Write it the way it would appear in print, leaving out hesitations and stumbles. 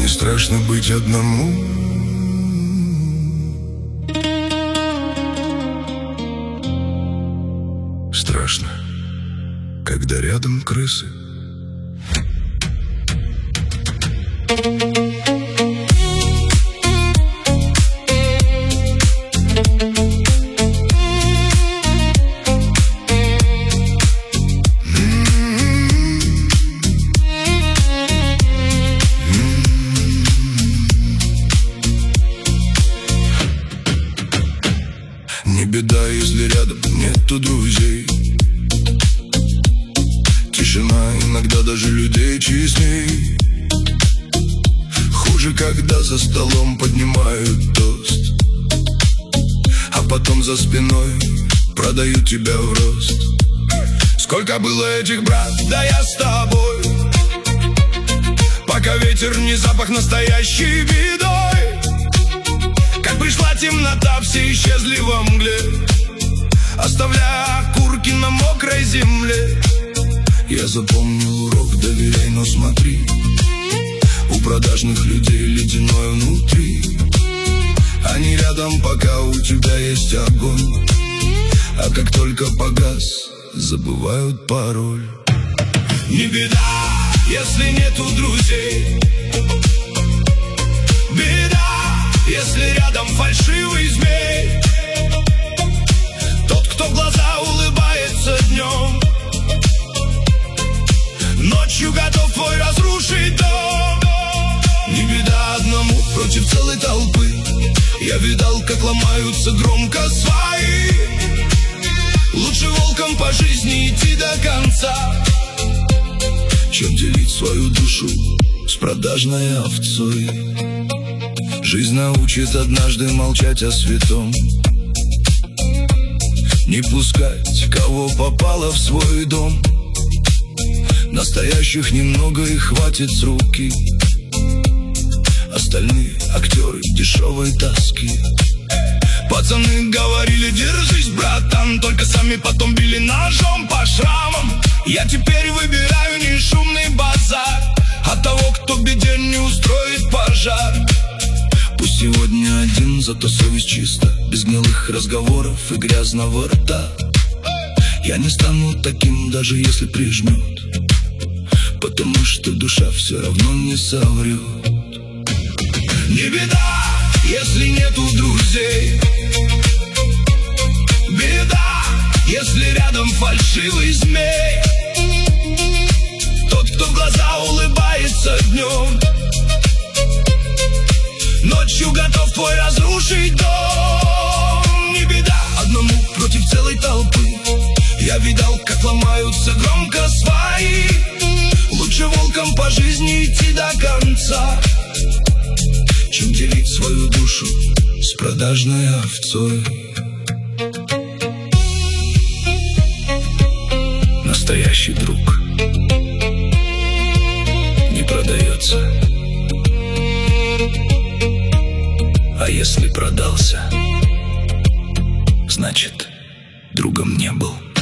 Не страшно быть одному. Страшно, когда рядом крысы. Не беда, если рядом нету друзей. Тишина иногда даже людей честней. Хуже, когда за столом поднимают тост, а потом за спиной продают тебя в рост. Сколько было этих, брат, да я с тобой, пока ветер не запах настоящей бедой. Как пришла темнота, все исчезли во мгле, оставляя окурки на мокрой земле. Я запомнил урок: доверяй, но смотри, у продажных людей ледяное внутри. Они рядом, пока у тебя есть огонь, а как только погас, забывают пароль. Не беда, если нету друзей. Беда, если рядом фальшивый змей, тот, кто в глаза улыбается днем, ночью готов твой разрушить дом. Не беда одному против целой толпы. Я видал, как ломаются громко свои. Лучше волком по жизни идти до конца, чем делить свою душу с продажной овцой. Жизнь научит однажды молчать о святом, не пускать кого попало в свой дом. Настоящих немного и хватит с руки, остальные актеры дешевой тоски. Пацаны говорили: держись, братан, только сами потом били ножом по шрамам. Я теперь выбираю не шумный базар, а того, кто беде не устроит пожар. Пусть сегодня один, зато совесть чиста, без гнилых разговоров и грязного рта. Я не стану таким, даже если прижмет, потому что душа все равно не соврет. Не беда, если нету друзей. Беда, если рядом фальшивый змей, тот, кто в глаза улыбается днем, ночью готов твой разрушить дом. Не беда одному против целой толпы. Я видал, как ломаются громко свои. Лучше волком по жизни идти до конца, чем делить свою душу с продажной овцой. Настоящий друг не продается, а если продался, значит, другом не был.